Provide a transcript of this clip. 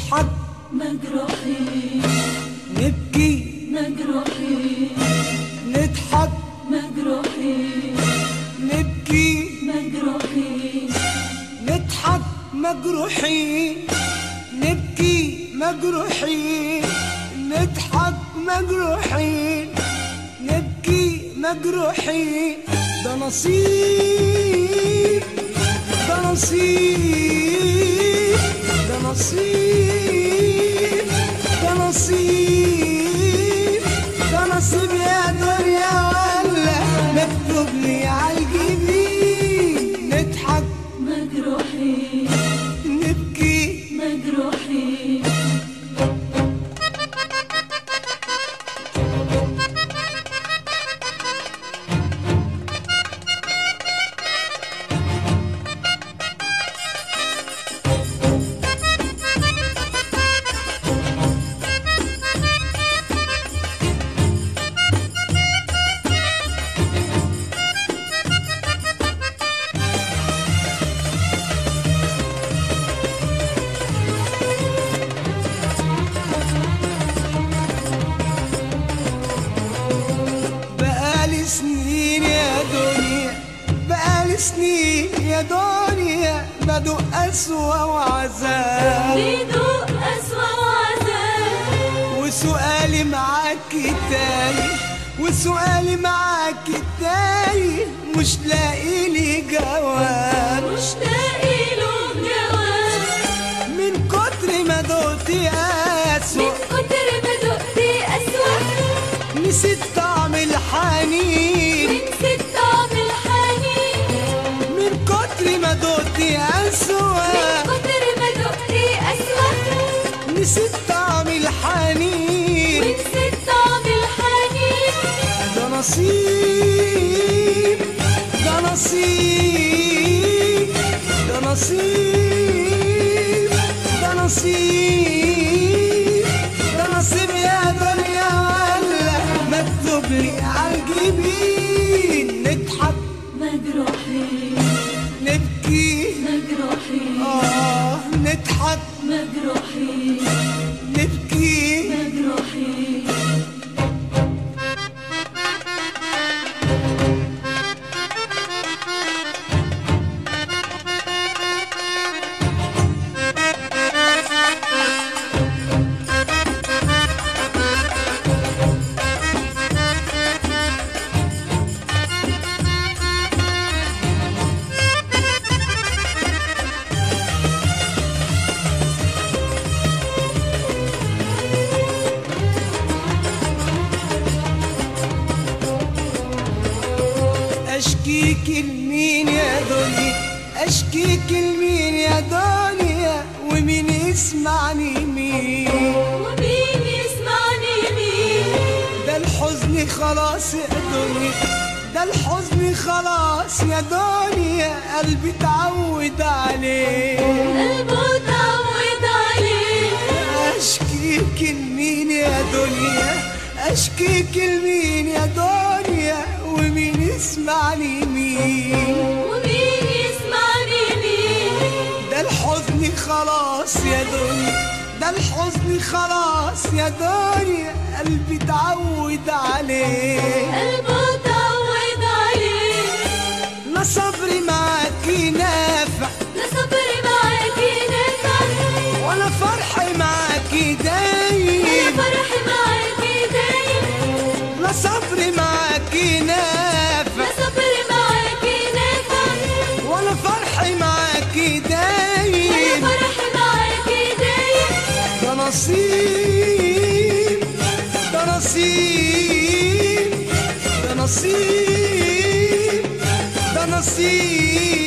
نضحك مجروحين، نبكي مجروحين، نضحك مجروحين، نبكي مجروحين، نضحك مجروحين، نبكي مجروحين، نضحك مجروحين، نبكي مجروحين. ده نصيب، ده نصيب، ده نصيب، ده نصيب، ده نصيب يا دنيا ولا مكتوب لي عالجبين. نضحك مجروحين، نبكي مجروحين. سنين يا دنيا، بقالي سنين يا دنيا بدوق أسوأ وعذاب، بدوق أسوأ وعذاب. وسؤالي معاكي تايه، وسؤالي معاكي تايه، مش لاقي لي جواب، مش لاقي له جواب. من كتر ما دقتي أسوأ، من كتر ما دقتي أسوأ، نسيت طعم الحنين، ونسيت طعم الحنين. من كتر ما دقتي أسوأ، من كتر ما دقتي أسوأ، نسيت طعم الحنين، ونسيت طعم الحنين. ده نصيب، ده نصيب، ده نصيب، ده نصيب، ده نصيب يا دنيا ولا مكتوب لي عالجبين. نضحك مجروحين، نبكي مجروحين، نضحك مجروحين، نبكي مجروحين. أشكيك لمين يا دنيا، أشكيك لمين يا دنيا، ومين يسمعني مين، ومين يسمعني مين. ده الحزن خلاص يا دنيا، ده الحزن خلاص يا دنيا، قلبي اتعود عليه، قلبه اتعود عليه. أشكيك لمين يا دنيا، أشكيك لمين يا دنيا، ومين يسمعني مين، ومين يسمعني مين. ده الحزن خلاص يا دنيا، ده الحزن خلاص يا دنيا، قلبي اتعود عليه، قلبه اتعود عليه. لا صبري معاكي نافع، لا صبري معاكي نافع، ولا فرحي معاكي ولا دايم، فرحي معاكي دايم. لا صبري معاكي نافع، لا صبري معاكي نافع، ولا فرحي معاكي ولا دايم. فرحي معاكي دايم. ده نصيب، ده نصيب، ده نصيب، ده نصيب.